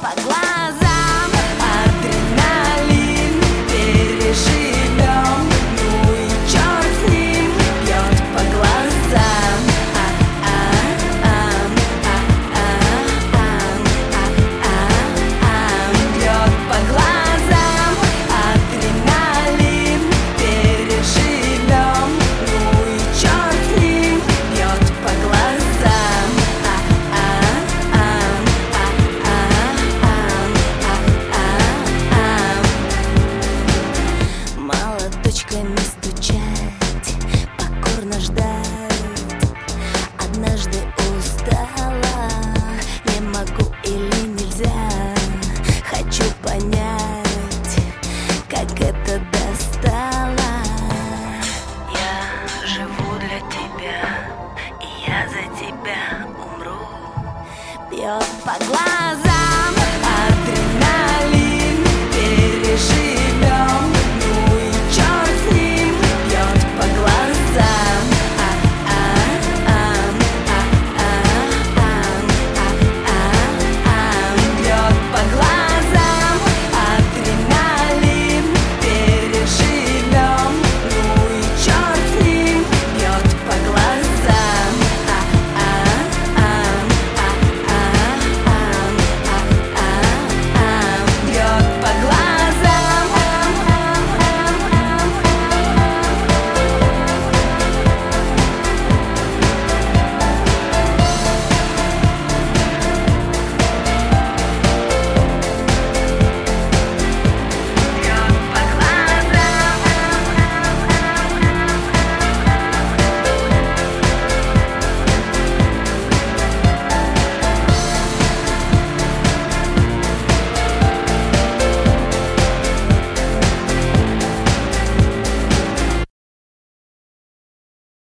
по глазам. Адреналин переживем, ну и черт с ним, бьет по глазам. Бьет по глазам. Адреналин переживем, ну и черт с ним, бьет по глазам. Молоточками стучать, покорно ждать. Однажды устала, не могу или нельзя. Хочу понять, как это достало. Я живу для тебя, и я за тебя умру. Бьет по глазам.